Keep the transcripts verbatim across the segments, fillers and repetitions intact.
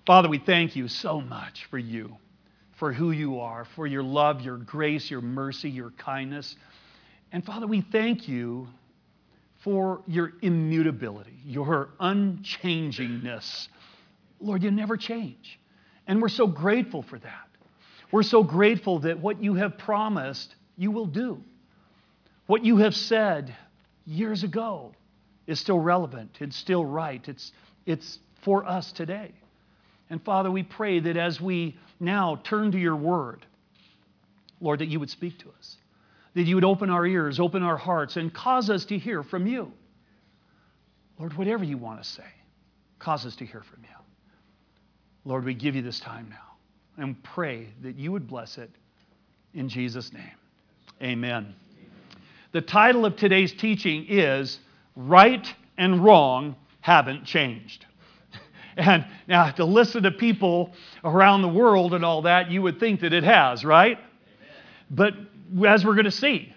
Father, we thank you so much for you, for who you are, for your love, your grace, your mercy, your kindness. And Father, we thank you for your immutability, your unchangingness. Lord, you never change. And we're so grateful for that. We're so grateful that what you have promised, you will do. What you have said years ago is still relevant. It's still right. It's, it's for us today. And Father, we pray that as we now turn to your word, Lord, that you would speak to us. That you would open our ears, open our hearts, and cause us to hear from you. Lord, whatever you want to say, cause us to hear from you. Lord, we give you this time now and pray that you would bless it in Jesus' name. Amen. The title of today's teaching is Right and Wrong Haven't Changed. And now to listen to people around the world and all that, you would think that it has, right? But as we're going to see,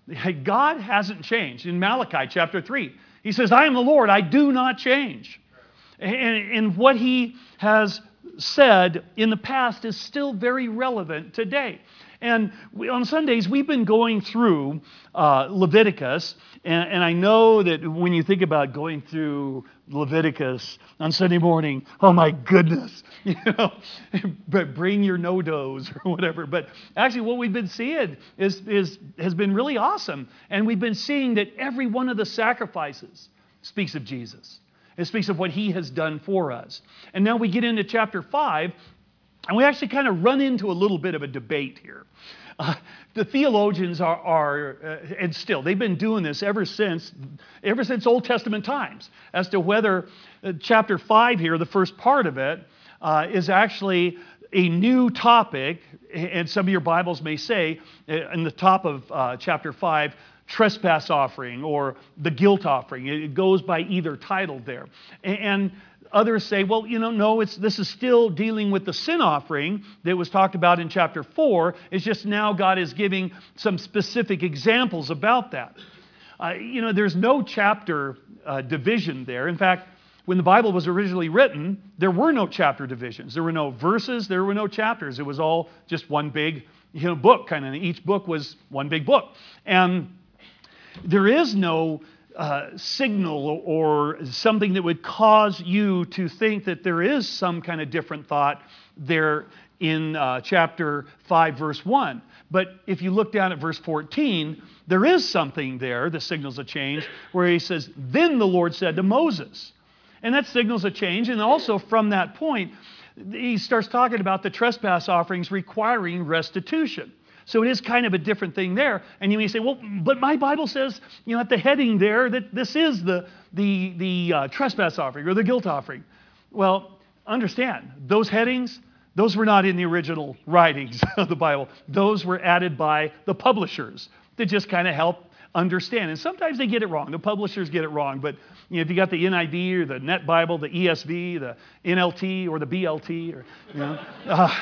God hasn't changed. In Malachi chapter three, he says, I am the Lord, I do not change. And, and what he has said in the past is still very relevant today. And we, on Sundays, we've been going through uh, Leviticus, and, and I know that when you think about going through Leviticus on Sunday morning, oh my goodness, you know, but bring your no-dos or whatever. But actually what we've been seeing is, is, has been really awesome. And we've been seeing that every one of the sacrifices speaks of Jesus. It speaks of what he has done for us. And now we get into chapter five, and we actually kind of run into a little bit of a debate here. Uh, the theologians are, are uh, and still, they've been doing this ever since, ever since Old Testament times, as to whether uh, chapter five here, the first part of it, uh, is actually a new topic. And some of your Bibles may say, uh, in the top of uh, chapter five, trespass offering or the guilt offering. It goes by either title there. And others say, well, you know, no, it's, this is still dealing with the sin offering that was talked about in chapter four. It's just now God is giving some specific examples about that. Uh, you know, there's no chapter uh, division there. In fact, when the Bible was originally written, there were no chapter divisions. There were no verses. There were no chapters. It was all just one big, you know, book, kind of. Each book was one big book. And there is no uh, signal or something that would cause you to think that there is some kind of different thought there in uh, chapter five, verse one. But if you look down at verse fourteen, there is something there that signals a change where he says, then the Lord said to Moses. And that signals a change. And also from that point, he starts talking about the trespass offerings requiring restitution. So it is kind of a different thing there. And you may say, well, but my Bible says, you know, at the heading there that this is the, the, the uh, trespass offering or the guilt offering. Well, understand, those headings, those were not in the original writings of the Bible. Those were added by the publishers to just kind of help understand. And sometimes they get it wrong. The publishers get it wrong. But you know, if you got the N I V or the Net Bible, the E S V, the N L T or the B L T, or, you know, uh,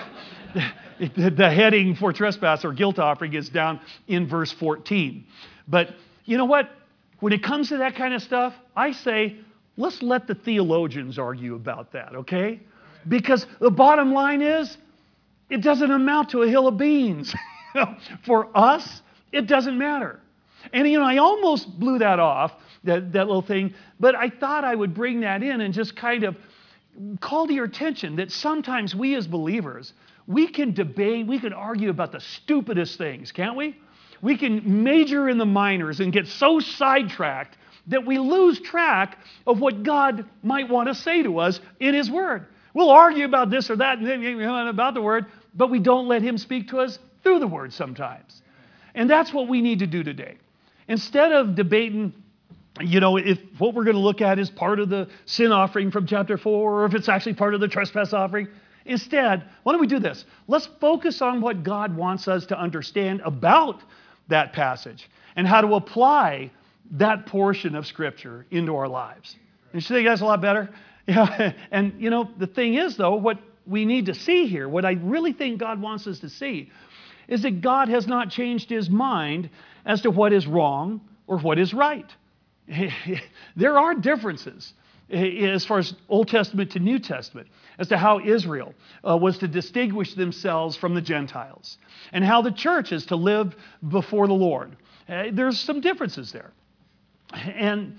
the heading for trespass or guilt offering is down in verse fourteen. But you know what? When it comes to that kind of stuff, I say, let's let the theologians argue about that, okay? Because the bottom line is, it doesn't amount to a hill of beans. For us, it doesn't matter. And you know, I almost blew that off, that, that little thing, but I thought I would bring that in and just kind of call to your attention that sometimes we as believers, we can debate, we can argue about the stupidest things, can't we? We can major in the minors and get so sidetracked that we lose track of what God might want to say to us in His Word. We'll argue about this or that and about the Word, but we don't let Him speak to us through the Word sometimes. And that's what we need to do today. Instead of debating, you know, if what we're going to look at is part of the sin offering from chapter four, or if it's actually part of the trespass offering, instead, why don't we do this? Let's focus on what God wants us to understand about that passage and how to apply that portion of Scripture into our lives. And you think that's a lot better? Yeah. And, you know, the thing is, though, what we need to see here, what I really think God wants us to see, is that God has not changed His mind as to what is wrong or what is right. There are differences as far as Old Testament to New Testament, as to how Israel uh, was to distinguish themselves from the Gentiles, and how the church is to live before the Lord. Uh, there's some differences there. And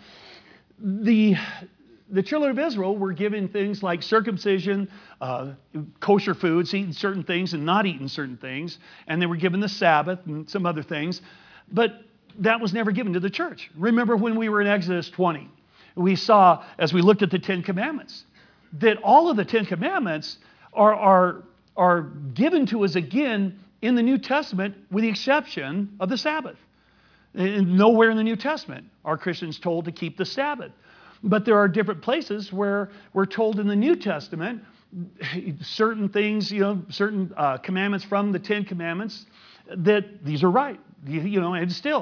the, the children of Israel were given things like circumcision, uh, kosher foods, eating certain things and not eating certain things, and they were given the Sabbath and some other things, but that was never given to the church. Remember when we were in Exodus twenty, we saw, as we looked at the Ten Commandments, that all of the Ten Commandments are, are, are given to us again in the New Testament, with the exception of the Sabbath. And nowhere in the New Testament are Christians told to keep the Sabbath. But there are different places where we're told in the New Testament certain things, you know, certain uh, commandments from the Ten Commandments, that these are right. You, you know, and still,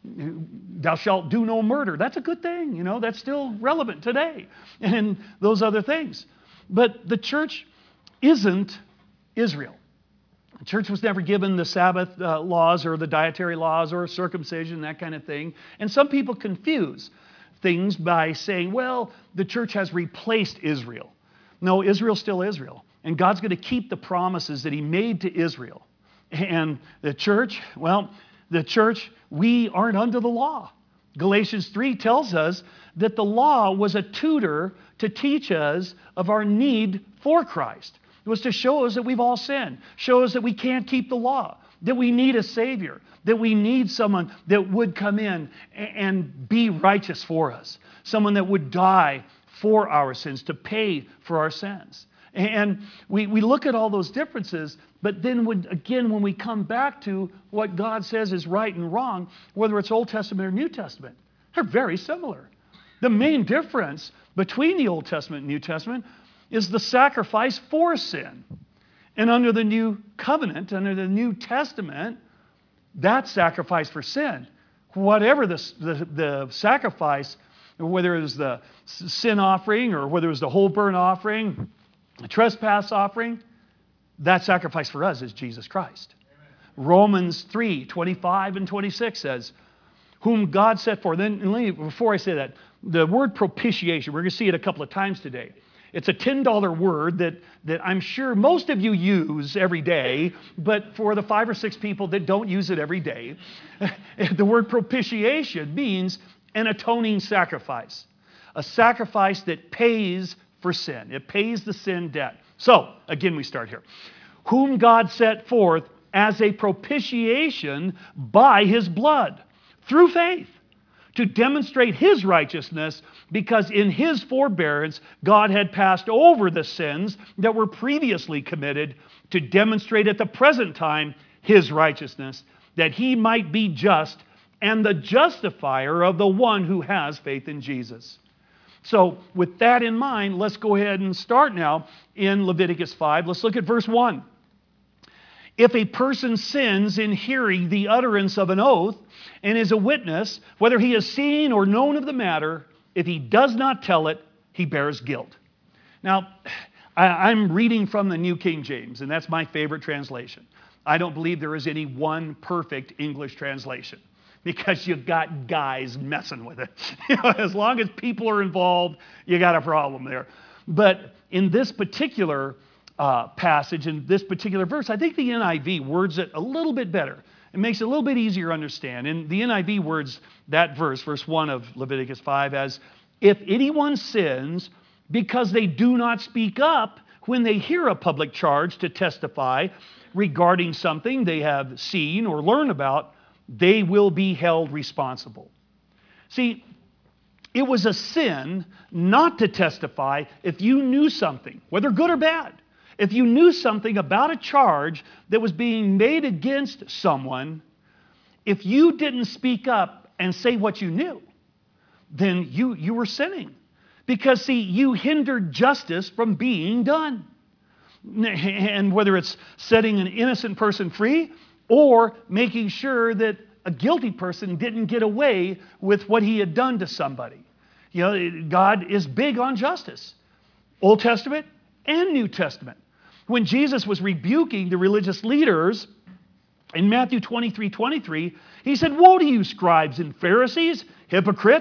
thou shalt do no murder. That's a good thing, you know, that's still relevant today. And those other things. But the church isn't Israel. The church was never given the Sabbath uh, laws or the dietary laws or circumcision, that kind of thing. And some people confuse things by saying, well, the church has replaced Israel. No, Israel's still Israel. And God's going to keep the promises that He made to Israel. And the church, well, the church, we aren't under the law. Galatians three tells us that the law was a tutor to teach us of our need for Christ. It was to show us that we've all sinned, show us that we can't keep the law, that we need a Savior, that we need someone that would come in and be righteous for us, someone that would die for our sins, to pay for our sins. And we, we look at all those differences, but then when, again, when we come back to what God says is right and wrong, whether it's Old Testament or New Testament, they're very similar. The main difference between the Old Testament and New Testament is the sacrifice for sin. And under the New Covenant, under the New Testament, that sacrifice for sin, whatever the, the, the sacrifice, whether it was the sin offering or whether it was the whole burnt offering, the trespass offering, that sacrifice for us is Jesus Christ. Amen. Romans three, twenty-five and twenty-six says, whom God set forth. Then, let me, before I say that, the word propitiation, we're going to see it a couple of times today. It's a ten dollar word that, that I'm sure most of you use every day, but for the five or six people that don't use it every day, the word propitiation means an atoning sacrifice. A sacrifice that pays for sin. It pays the sin debt. So, again, we start here. Whom God set forth as a propitiation by His blood, through faith, to demonstrate His righteousness, because in His forbearance God had passed over the sins that were previously committed, to demonstrate at the present time His righteousness, that He might be just and the justifier of the one who has faith in Jesus. So with that in mind, let's go ahead and start now in Leviticus five. Let's look at verse one. If a person sins in hearing the utterance of an oath and is a witness, whether he has seen or known of the matter, if he does not tell it, he bears guilt. Now, I, I'm reading from the New King James, and that's my favorite translation. I don't believe there is any one perfect English translation, because you've got guys messing with it. You know, as long as people are involved, you got a problem there. But in this particular uh, passage, in this particular verse, I think the N I V words it a little bit better. It makes it a little bit easier to understand. And the N I V words that verse, verse one of Leviticus five, as, if anyone sins because they do not speak up when they hear a public charge to testify regarding something they have seen or learned about, they will be held responsible. See, it was a sin not to testify if you knew something, whether good or bad. If you knew something about a charge that was being made against someone, if you didn't speak up and say what you knew, then you, you were sinning. Because, see, you hindered justice from being done. And whether it's setting an innocent person free or making sure that a guilty person didn't get away with what he had done to somebody. You know, God is big on justice. Old Testament and New Testament. When Jesus was rebuking the religious leaders in Matthew twenty-three twenty-three, He said, woe to you, scribes and Pharisees, hypocrites,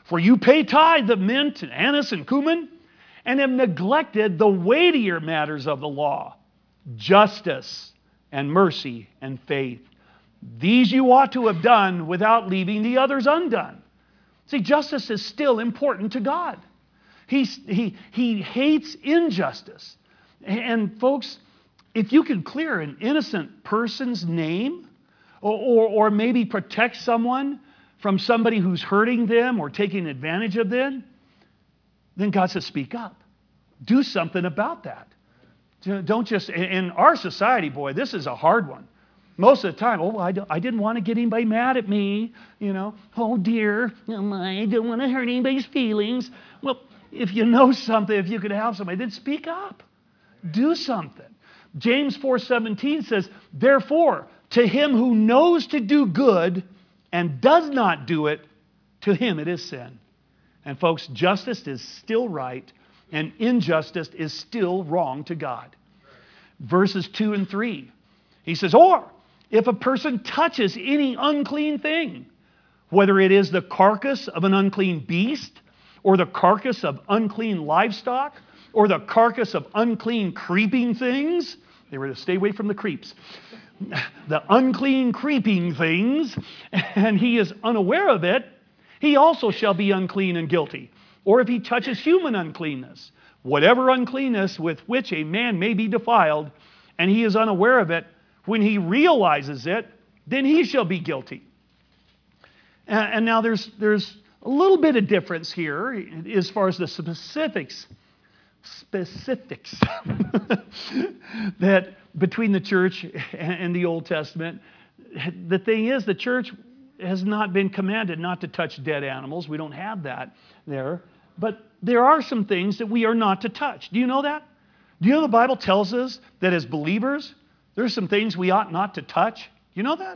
For you pay tithe of mint and anise and cumin, and have neglected the weightier matters of the law, justice and mercy and faith. These you ought to have done without leaving the others undone. See, justice is still important to God. He, he, he hates injustice. And folks, if you can clear an innocent person's name, or, or, or maybe protect someone from somebody who's hurting them or taking advantage of them, then God says, speak up. Do something about that. Don't just, in our society, boy, this is a hard one. Most of the time, oh, I, don't, I didn't want to get anybody mad at me, you know. Oh, dear, I don't want to hurt anybody's feelings. Well, if you know something, if you could help somebody, then speak up. Do something. James four seventeen says, therefore, to him who knows to do good and does not do it, to him it is sin. And folks, justice is still right, and injustice is still wrong to God. Verses two and three, he says, or if a person touches any unclean thing, whether it is the carcass of an unclean beast, or the carcass of unclean livestock, or the carcass of unclean creeping things, they were to stay away from the creeps, the unclean creeping things, and he is unaware of it, he also shall be unclean and guilty. Or if he touches human uncleanness, whatever uncleanness with which a man may be defiled, and he is unaware of it, when he realizes it, then he shall be guilty. And, and now there's, there's a little bit of difference here as far as the specifics, specifics that between the church and the Old Testament. The thing is, the church has not been commanded not to touch dead animals. We don't have that there. But there are some things that we are not to touch. Do you know that? Do you know the Bible tells us that as believers, there's some things we ought not to touch? You know that?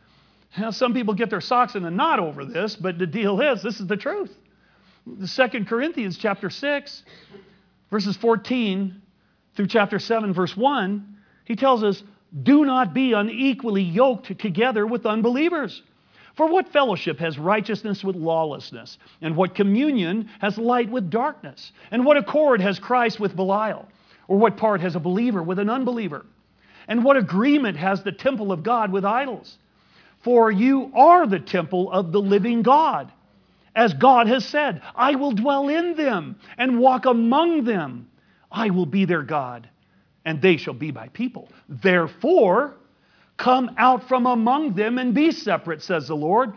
Now, some people get their socks in a knot over this, but the deal is, this is the truth. The Second Corinthians chapter six, verses fourteen through chapter seven, verse one, he tells us, do not be unequally yoked together with unbelievers. For what fellowship has righteousness with lawlessness? And what communion has light with darkness? And what accord has Christ with Belial? Or what part has a believer with an unbeliever? And what agreement has the temple of God with idols? For you are the temple of the living God. As God has said, I will dwell in them and walk among them. I will be their God, and they shall be my people. Therefore, come out from among them and be separate, says the Lord.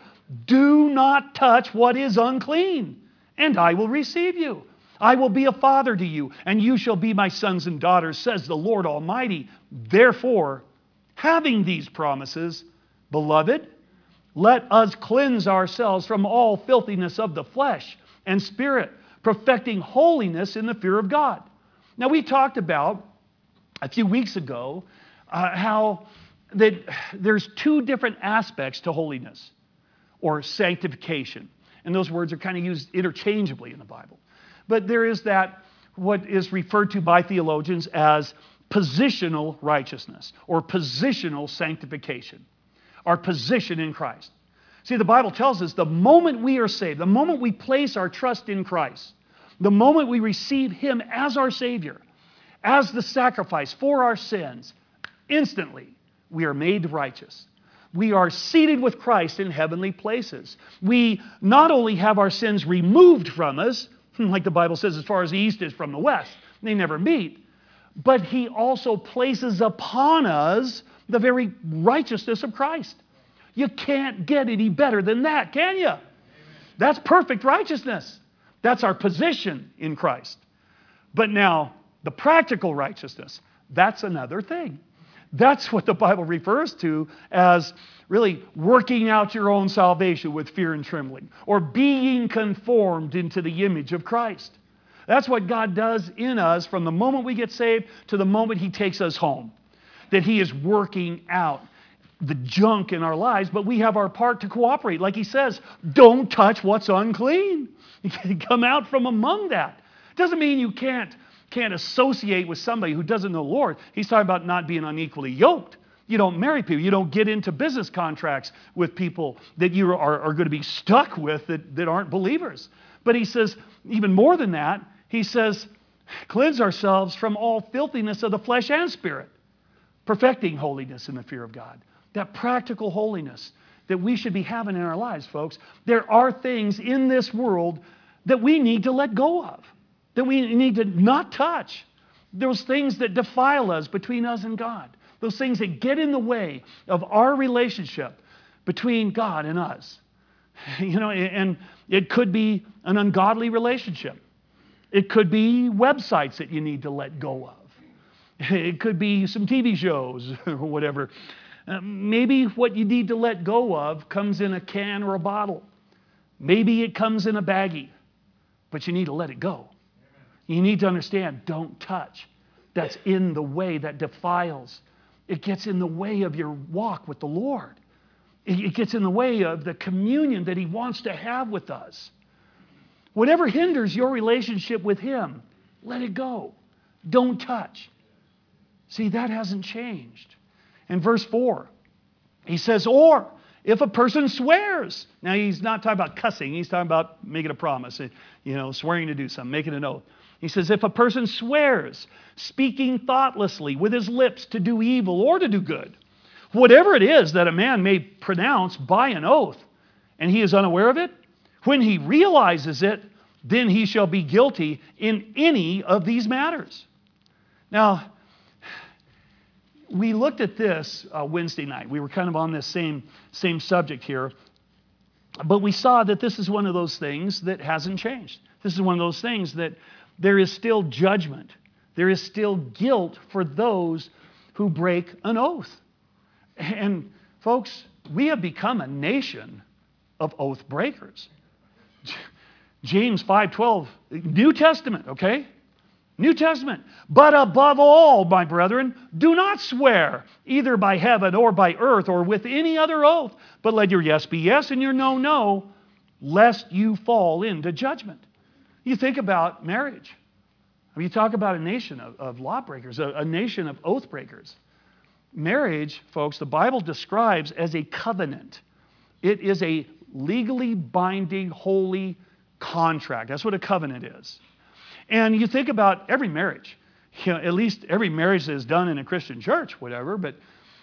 Do not touch what is unclean, and I will receive you. I will be a father to you, and you shall be my sons and daughters, says the Lord Almighty. Therefore, having these promises, beloved, let us cleanse ourselves from all filthiness of the flesh and spirit, perfecting holiness in the fear of God. Now, we talked about a few weeks ago uh, how that there's two different aspects to holiness or sanctification. And those words are kind of used interchangeably in the Bible. But there is that, what is referred to by theologians as positional righteousness or positional sanctification, our position in Christ. See, the Bible tells us the moment we are saved, the moment we place our trust in Christ, the moment we receive Him as our Savior, as the sacrifice for our sins, instantly we are made righteous. We are seated with Christ in heavenly places. We not only have our sins removed from us, like the Bible says, as far as the east is from the west, they never meet, but He also places upon us the very righteousness of Christ. You can't get any better than that, can you? Amen. That's perfect righteousness. That's our position in Christ. But now, the practical righteousness, that's another thing. That's what the Bible refers to as really working out your own salvation with fear and trembling, or being conformed into the image of Christ. That's what God does in us from the moment we get saved to the moment He takes us home. That He is working out the junk in our lives, but we have our part to cooperate. Like He says, don't touch what's unclean. You can come out from among that. Doesn't mean you can't, can't associate with somebody who doesn't know the Lord. He's talking about not being unequally yoked. You don't marry people. You don't get into business contracts with people that you are, are going to be stuck with that, that aren't believers. But he says, even more than that, he says, cleanse ourselves from all filthiness of the flesh and spirit, perfecting holiness in the fear of God. That practical holiness that we should be having in our lives, folks. There are things in this world that we need to let go of, that we need to not touch. Those things that defile us between us and God. Those things that get in the way of our relationship between God and us. You know, and it could be an ungodly relationship. It could be websites that you need to let go of. It could be some T V shows or whatever. Uh, maybe what you need to let go of comes in a can or a bottle. Maybe it comes in a baggie, but you need to let it go. You need to understand, don't touch. That's in the way, that defiles. It gets in the way of your walk with the Lord. It gets in the way of the communion that He wants to have with us. Whatever hinders your relationship with Him, let it go. Don't touch. See, that hasn't changed. In verse four, he says, or if a person swears. Now, he's not talking about cussing. He's talking about making a promise, you know, swearing to do something, making an oath. He says, if a person swears, speaking thoughtlessly with his lips to do evil or to do good, whatever it is that a man may pronounce by an oath, and he is unaware of it, when he realizes it, then he shall be guilty in any of these matters. Now, we looked at this uh, Wednesday night. We were kind of on this same, same subject here. But we saw that this is one of those things that hasn't changed. This is one of those things that there is still judgment. There is still guilt for those who break an oath. And folks, we have become a nation of oath breakers. James five twelve, New Testament, okay? New Testament. But above all, my brethren, do not swear, either by heaven or by earth or with any other oath, but let your yes be yes and your no, no, lest you fall into judgment. You think about marriage. I mean, you talk about a nation of, of lawbreakers, a, a nation of oath breakers. Marriage, folks, the Bible describes as a covenant. It is a legally binding, holy contract. That's what a covenant is. And you think about every marriage, you know, at least every marriage that is done in a Christian church, whatever, but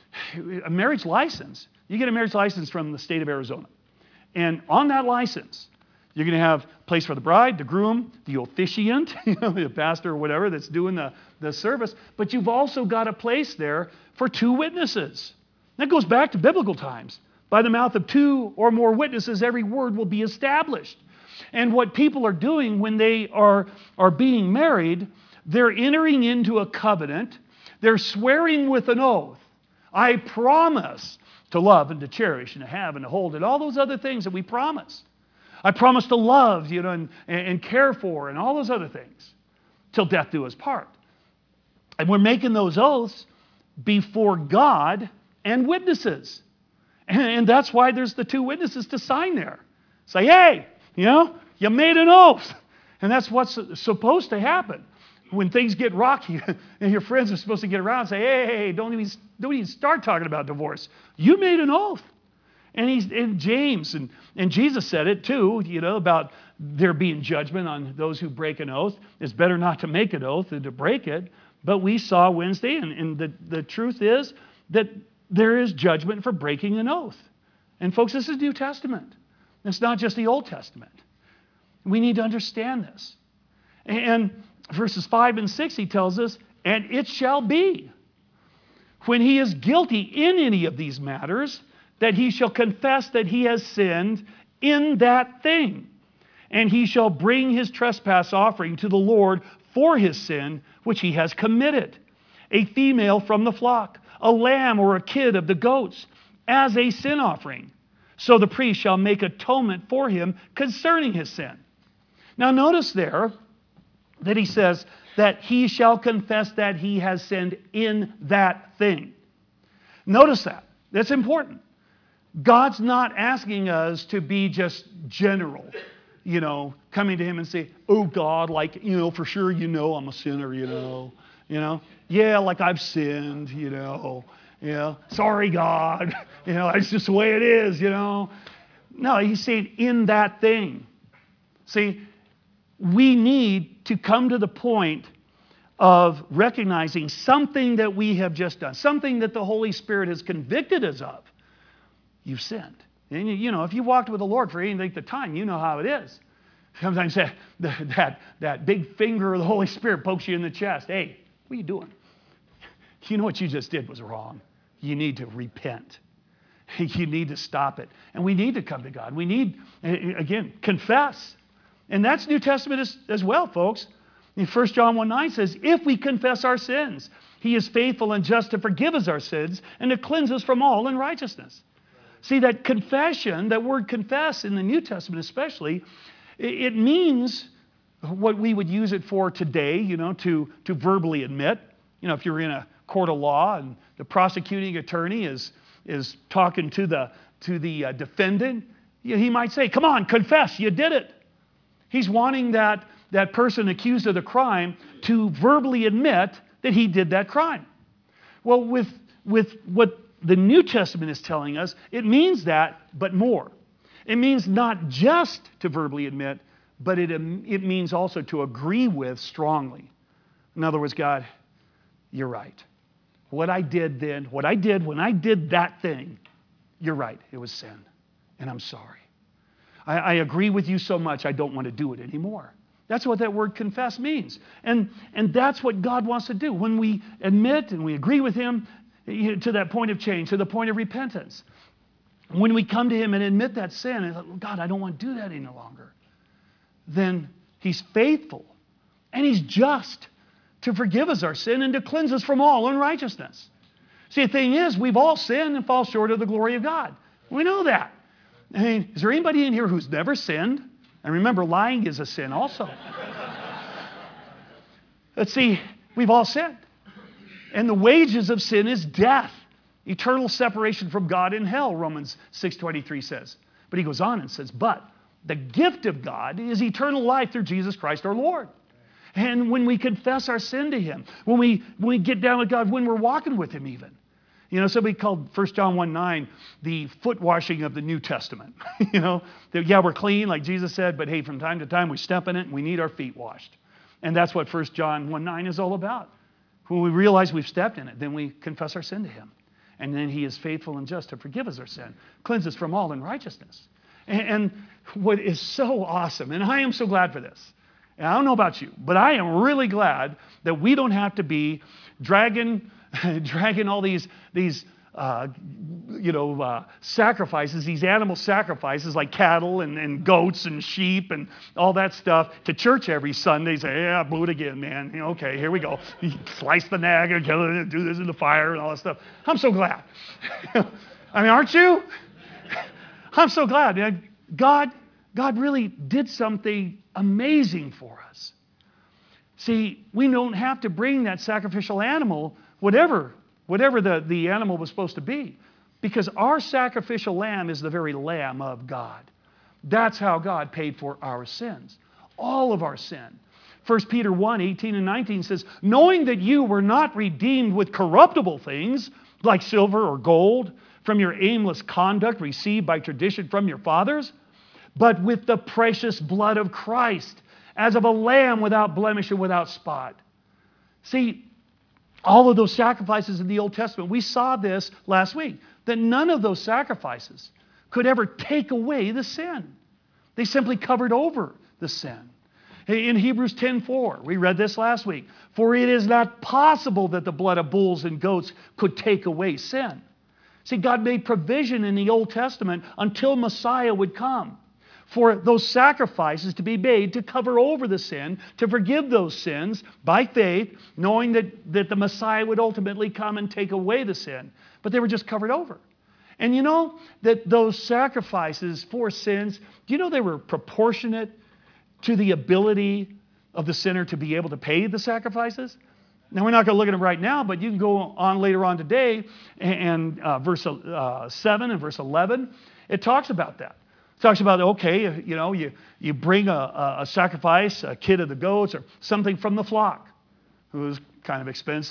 a marriage license. You get a marriage license from the state of Arizona. And on that license, you're going to have a place for the bride, the groom, the officiant, you know, the pastor or whatever that's doing the, the service. But you've also got a place there for two witnesses. That goes back to biblical times. By the mouth of two or more witnesses, every word will be established. And what people are doing when they are, are being married, they're entering into a covenant. They're swearing with an oath. I promise to love and to cherish and to have and to hold and all those other things that we promise. I promise to love, you know, and, and care for and all those other things till death do us part. And we're making those oaths before God and witnesses. And, and that's why there's the two witnesses to sign there. Say, hey, you know, you made an oath. And that's what's supposed to happen. When things get rocky and your friends are supposed to get around and say, hey, hey, hey don't even, don't even start talking about divorce. You made an oath. And he's and James and, and Jesus said it too, you know, about there being judgment on those who break an oath. It's better not to make an oath than to break it. But we saw Wednesday, and, and the, the truth is that there is judgment for breaking an oath. And folks, this is New Testament. It's not just the Old Testament. We need to understand this. And verses five and six, he tells us, and it shall be, when he is guilty in any of these matters, that he shall confess that he has sinned in that thing. And he shall bring his trespass offering to the Lord for his sin, which he has committed. A female from the flock, a lamb or a kid of the goats, as a sin offering. So the priest shall make atonement for him concerning his sin. Now notice there that he says that he shall confess that he has sinned in that thing. Notice that. That's important. God's not asking us to be just general, you know, coming to him and say, oh God, like, you know, for sure you know I'm a sinner, you know, you know. Yeah, like I've sinned, you know. You know, sorry, God. You know, it's just the way it is, you know. No, he's saying in that thing. See, we need to come to the point of recognizing something that we have just done, something that the Holy Spirit has convicted us of. You've sinned. And you know, if you walked with the Lord for any length of time, you know how it is. Sometimes that, that, that big finger of the Holy Spirit pokes you in the chest. Hey, what are you doing? You know what you just did was wrong. You need to repent. You need to stop it. And we need to come to God. We need, again, confess. And that's New Testament as, as well, folks. In First John one nine says, if we confess our sins, he is faithful and just to forgive us our sins and to cleanse us from all unrighteousness. See, that confession, that word confess in the New Testament especially, it means what we would use it for today, you know, to, to verbally admit. You know, if you're in a court of law and the prosecuting attorney is, is talking to the, to the uh, defendant, he might say, come on, confess, you did it. He's wanting that, that person accused of the crime to verbally admit that he did that crime. Well, with, with what the New Testament is telling us, it means that, but more. It means not just to verbally admit, but it, it means also to agree with strongly. In other words, God, you're right. What I did then, what I did when I did that thing, you're right, it was sin, and I'm sorry. I, I agree with you so much, I don't want to do it anymore. That's what that word confess means. And, and that's what God wants to do. When we admit and we agree with him to that point of change, to the point of repentance, when we come to him and admit that sin, and God, I don't want to do that any longer, then he's faithful and he's just to forgive us our sin and to cleanse us from all unrighteousness. See, the thing is, we've all sinned and fall short of the glory of God. We know that. I mean, is there anybody in here who's never sinned? And remember, lying is a sin also. Let's see, we've all sinned. And the wages of sin is death. Eternal separation from God in hell, Romans six twenty-three says. But he goes on and says, but the gift of God is eternal life through Jesus Christ our Lord. And when we confess our sin to him, when we, when we get down with God, when we're walking with him even. You know, somebody called First John one nine the foot washing of the New Testament. You know, that, yeah, we're clean, like Jesus said, but hey, from time to time we step in it and we need our feet washed. And that's what First John one nine is all about. When we realize we've stepped in it, then we confess our sin to him. And then he is faithful and just to forgive us our sin, cleanse us from all unrighteousness. And, and what is so awesome, and I am so glad for this, and I don't know about you, but I am really glad that we don't have to be dragging, dragging all these, these uh, you know, uh, sacrifices, these animal sacrifices like cattle and, and goats and sheep and all that stuff to church every Sunday. Say, yeah, blew it again, man. You know, okay, here we go. Slice the nag and kill it and do this in the fire and all that stuff. I'm so glad. I mean, aren't you? I'm so glad, man. God, God really did something amazing for us. See, we don't have to bring that sacrificial animal, whatever, whatever the, the animal was supposed to be, because our sacrificial lamb is the very Lamb of God. That's how God paid for our sins, all of our sin. First Peter one, eighteen and nineteen says, knowing that you were not redeemed with corruptible things, like silver or gold, from your aimless conduct received by tradition from your fathers, but with the precious blood of Christ, as of a lamb without blemish and without spot. See, all of those sacrifices in the Old Testament, we saw this last week, that none of those sacrifices could ever take away the sin. They simply covered over the sin. In Hebrews ten four, we read this last week, for it is not possible that the blood of bulls and goats could take away sin. See, God made provision in the Old Testament until Messiah would come for those sacrifices to be made to cover over the sin, to forgive those sins by faith, knowing that, that the Messiah would ultimately come and take away the sin. But they were just covered over. And you know that those sacrifices for sins, do you know they were proportionate to the ability of the sinner to be able to pay the sacrifices? Now, we're not going to look at them right now, but you can go on later on today, and uh, verse uh, seven and verse eleven, it talks about that. It talks about, okay, you know, you, you bring a, a sacrifice, a kid of the goats, or something from the flock. It was kind of expensive.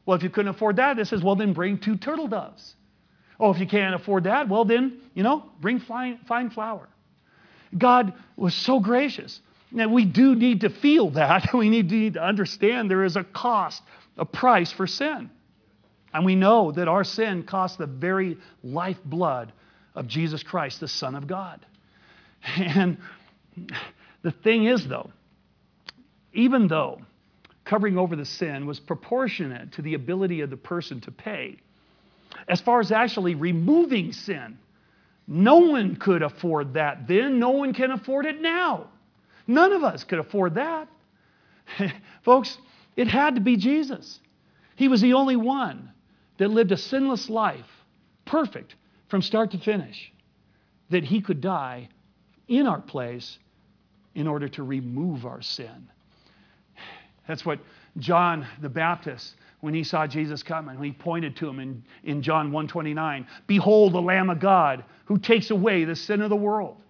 Well, if you couldn't afford that, it says, well, then bring two turtle doves. Oh, if you can't afford that, well, then, you know, bring fine, fine flour. God was so gracious. Now, we do need to feel that. We need to, need to understand there is a cost, a price for sin. And we know that our sin costs the very lifeblood of Jesus Christ, the Son of God. And the thing is, though, even though covering over the sin was proportionate to the ability of the person to pay, as far as actually removing sin, no one could afford that then. No one can afford it now. None of us could afford that. Folks, it had to be Jesus. He was the only one that lived a sinless life, perfect from start to finish, that he could die in our place in order to remove our sin. That's what John the Baptist, when he saw Jesus coming, he pointed to him in, in John one twenty-nine, "Behold the Lamb of God who takes away the sin of the world."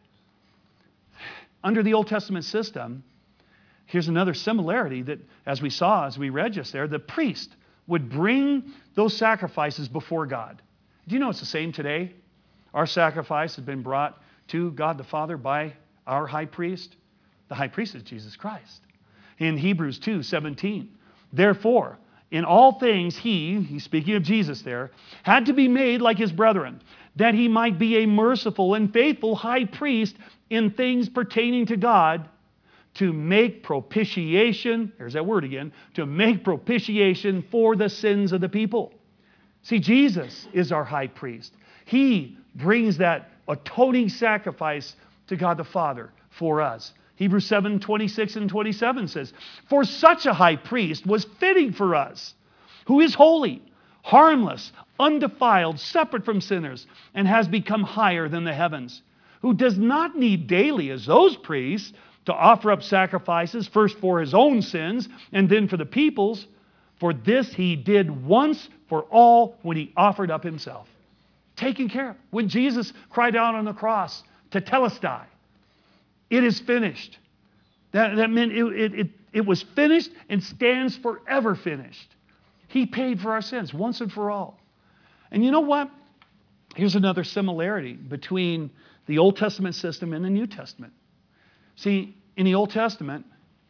Under the Old Testament system, here's another similarity that, as we saw, as we read just there, the priest would bring those sacrifices before God. Do you know it's the same today? Our sacrifice has been brought to God the Father by our high priest. The high priest is Jesus Christ. In Hebrews two seventeen, "Therefore, in all things he," he's speaking of Jesus there, "had to be made like his brethren, that he might be a merciful and faithful high priest in things pertaining to God, to make propitiation," there's that word again, "to make propitiation for the sins of the people." See, Jesus is our high priest. He brings that atoning sacrifice to God the Father for us. Hebrews seven twenty-six and twenty-seven says, "For such a high priest was fitting for us, who is holy, harmless, undefiled, separate from sinners, and has become higher than the heavens, who does not need daily, as those priests, to offer up sacrifices, first for his own sins and then for the people's. For this he did once for all when he offered up himself." Taken care of. When Jesus cried out on the cross, "Tetelestai," it is finished. That, that meant it, it, it, it was finished and stands forever finished. He paid for our sins once and for all. And you know what? Here's another similarity between the Old Testament system and the New Testament. See, in the Old Testament,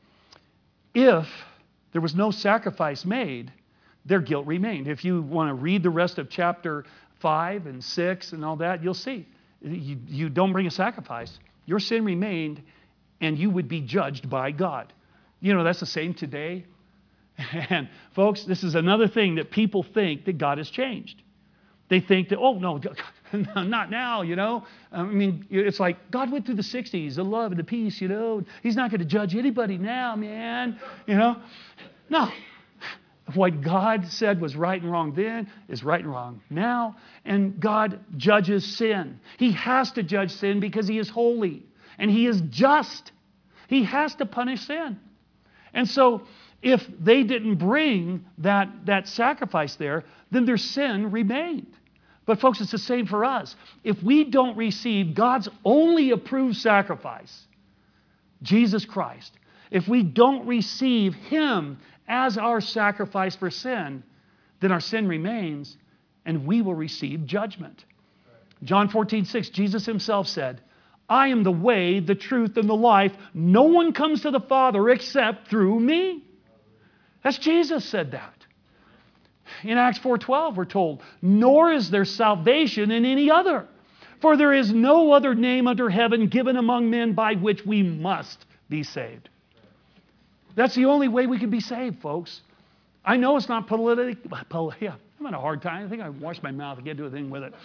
if there was no sacrifice made, their guilt remained. If you want to read the rest of chapter five and six and all that, you'll see. You, you don't bring a sacrifice, your sin remained, and you would be judged by God. You know, that's the same today. And folks, this is another thing that people think that God has changed. They think that, oh, no, not now, you know. I mean, it's like God went through the sixties, the love and the peace, you know. He's not going to judge anybody now, man, you know. No. What God said was right and wrong then is right and wrong now. And God judges sin. He has to judge sin because He is holy and He is just. He has to punish sin. And so if they didn't bring that, that sacrifice there, then their sin remained. But folks, it's the same for us. If we don't receive God's only approved sacrifice, Jesus Christ, if we don't receive Him as our sacrifice for sin, then our sin remains and we will receive judgment. John fourteen six, Jesus Himself said, "I am the way, the truth, and the life. No one comes to the Father except through me." That's Jesus said that. In Acts four twelve, we're told, "Nor is there salvation in any other, for there is no other name under heaven given among men by which we must be saved." That's the only way we can be saved, folks. I know it's not politic. Pol- yeah, I'm having a hard time. I think I washed my mouth. I can't do a thing with it.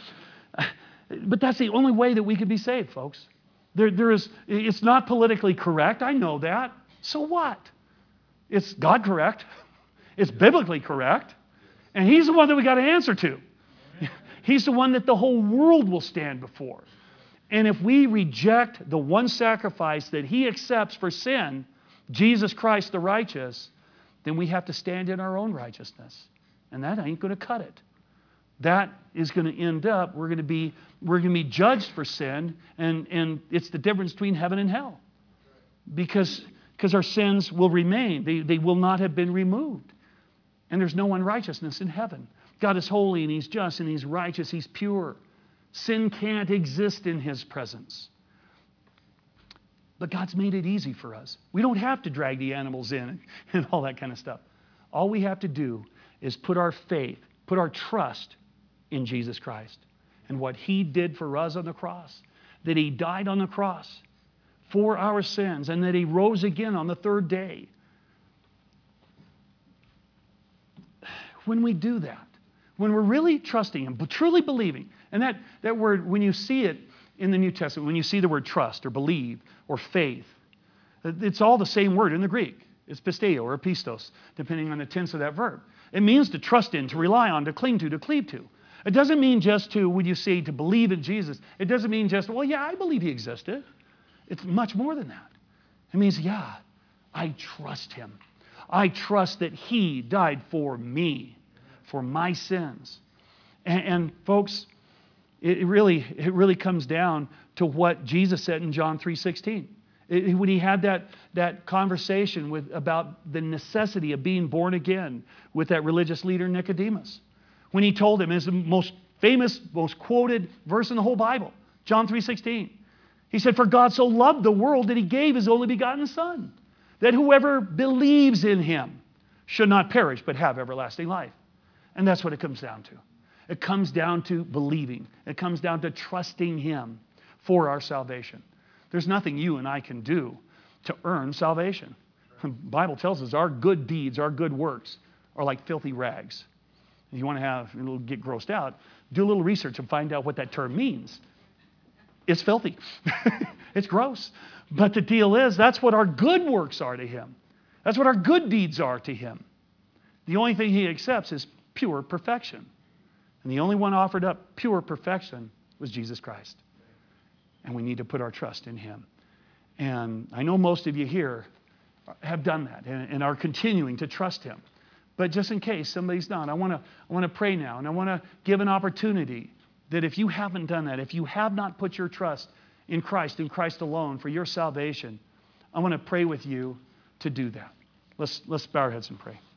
But that's the only way that we can be saved, folks. There, there is, it's not politically correct. I know that. So what? It's God correct. It's biblically correct. And He's the one that we got to answer to. He's the one that the whole world will stand before. And if we reject the one sacrifice that He accepts for sin, Jesus Christ the righteous, then we have to stand in our own righteousness. And that ain't going to cut it. That is going to end up, we're going to be, we're going to be judged for sin, and, and it's the difference between heaven and hell. Because, because our sins will remain. They, they will not have been removed. And there's no unrighteousness in heaven. God is holy and He's just and He's righteous. He's pure. Sin can't exist in His presence. But God's made it easy for us. We don't have to drag the animals in and all that kind of stuff. All we have to do is put our faith, put our trust in Jesus Christ and what He did for us on the cross. That He died on the cross for our sins and that He rose again on the third day. When we do that, when we're really trusting Him, but truly believing, and that, that word, when you see it in the New Testament, when you see the word trust or believe or faith, it's all the same word in the Greek. It's pisteo or pistos, depending on the tense of that verb. It means to trust in, to rely on, to cling to, to cleave to. It doesn't mean just to, when you say to believe in Jesus, it doesn't mean just, well, yeah, I believe He existed. It's much more than that. It means, yeah, I trust Him. I trust that He died for me, for my sins. And, and folks, it really, it really comes down to what Jesus said in John three sixteen. It, when He had that, that conversation with, about the necessity of being born again with that religious leader Nicodemus. When He told him, it's the most famous, most quoted verse in the whole Bible, John three sixteen. He said, for God so loved the world that He gave His only begotten Son, that whoever believes in Him should not perish but have everlasting life. And that's what it comes down to. It comes down to believing. It comes down to trusting Him for our salvation. There's nothing you and I can do to earn salvation. The Bible tells us our good deeds, our good works are like filthy rags. If you want to have, a little get grossed out, do a little research and find out what that term means. It's filthy. It's gross. But the deal is, that's what our good works are to Him. That's what our good deeds are to Him. The only thing He accepts is pure perfection. And the only one offered up pure perfection was Jesus Christ. And we need to put our trust in Him. And I know most of you here have done that and, and are continuing to trust Him. But just in case somebody's not, I want to I want to pray now, and I want to give an opportunity that if you haven't done that, if you have not put your trust in Christ, in Christ alone for your salvation, I want to pray with you to do that. Let's, let's bow our heads and pray.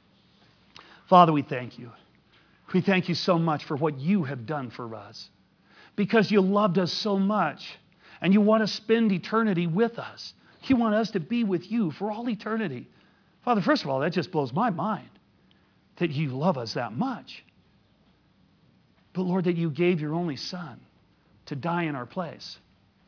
Father, we thank You. We thank You so much for what You have done for us. Because You loved us so much and You want to spend eternity with us. You want us to be with You for all eternity. Father, first of all, that just blows my mind that You love us that much. But Lord, that You gave Your only Son to die in our place.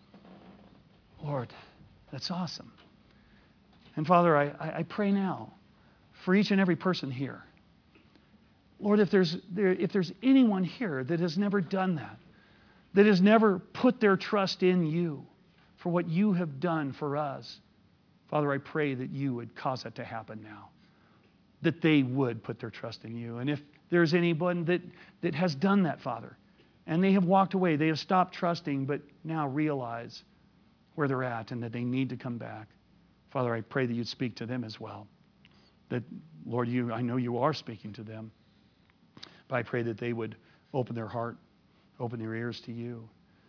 Lord, that's awesome. And Father, I, I pray now for each and every person here. Lord, if there's, there, if there's anyone here that has never done that, that has never put their trust in You for what You have done for us, Father, I pray that You would cause that to happen now, that they would put their trust in You. And if there's anyone that, that has done that, Father, and they have walked away, they have stopped trusting, but now realize where they're at and that they need to come back, Father, I pray that You'd speak to them as well. That, Lord, You, I know You are speaking to them. But I pray that they would open their heart, open their ears to You,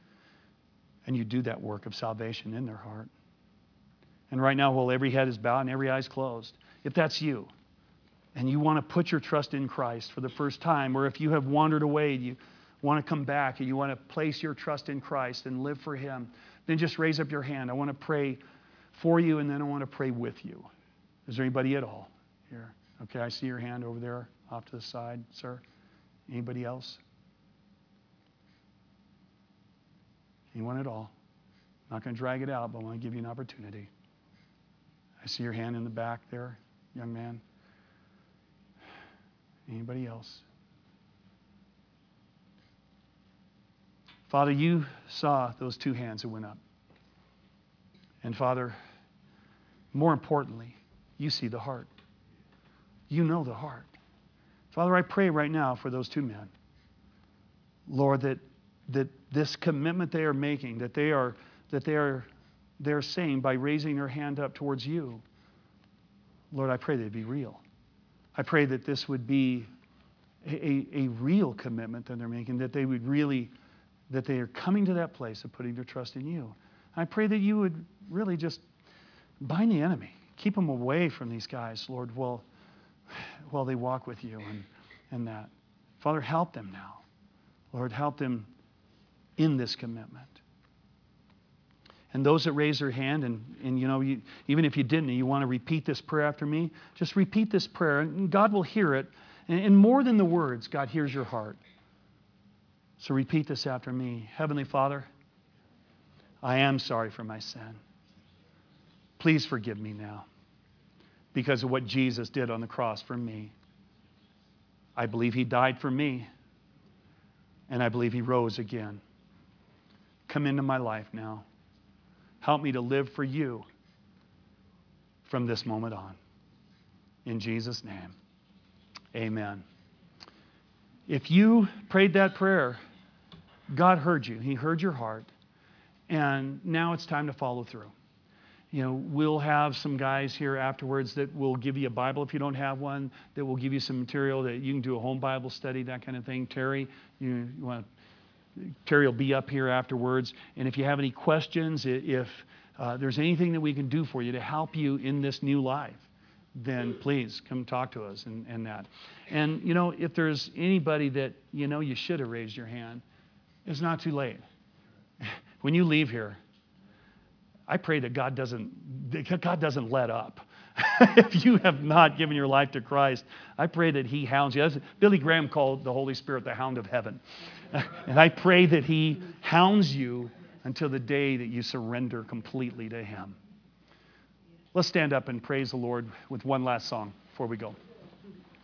and You do that work of salvation in their heart. And right now, while every head is bowed and every eye is closed, if that's you, and you want to put your trust in Christ for the first time, or if you have wandered away and you want to come back and you want to place your trust in Christ and live for Him, then just raise up your hand. I want to pray for you, and then I want to pray with you. Is there anybody at all here? Okay, I see your hand over there off to the side, sir. Anybody else? Anyone at all? I'm not going to drag it out, but I want to give you an opportunity. I see your hand in the back there, young man. Anybody else? Father, You saw those two hands that went up. And Father, more importantly, You see the heart. You know the heart. Father, I pray right now for those two men. Lord, that, that this commitment they are making, that they are, that they are they're saying by raising their hand up towards You, Lord, I pray they'd be real. I pray that this would be a, a, a real commitment that they're making, that they would really, that they are coming to that place of putting their trust in You. I pray that You would really just bind the enemy. Keep them away from these guys, Lord. Well, while they walk with you and, and that. Father, help them now. Lord, help them in this commitment. And those that raise their hand, and, and you know, you, even if you didn't, you want to repeat this prayer after me, just repeat this prayer, and God will hear it. And, and more than the words, God hears your heart. So repeat this after me. Heavenly Father, I am sorry for my sin. Please forgive me now because of what Jesus did on the cross for me. I believe He died for me, and I believe He rose again. Come into my life now. Help me to live for you from this moment on. In Jesus' name, amen. If you prayed that prayer, God heard you. He heard your heart. And now it's time to follow through. You know, we'll have some guys here afterwards that will give you a Bible if you don't have one, that will give you some material that you can do a home Bible study, that kind of thing. Terry, you, you want Terry will be up here afterwards. And if you have any questions, if uh, there's anything that we can do for you to help you in this new life, then please come talk to us and, and that. And, you know, if there's anybody that, you know, you should have raised your hand, it's not too late. When you leave here, I pray that God doesn't, that God doesn't let up. If you have not given your life to Christ, I pray that He hounds you. That's, Billy Graham called the Holy Spirit the hound of heaven. And I pray that He hounds you until the day that you surrender completely to Him. Let's stand up and praise the Lord with one last song before we go.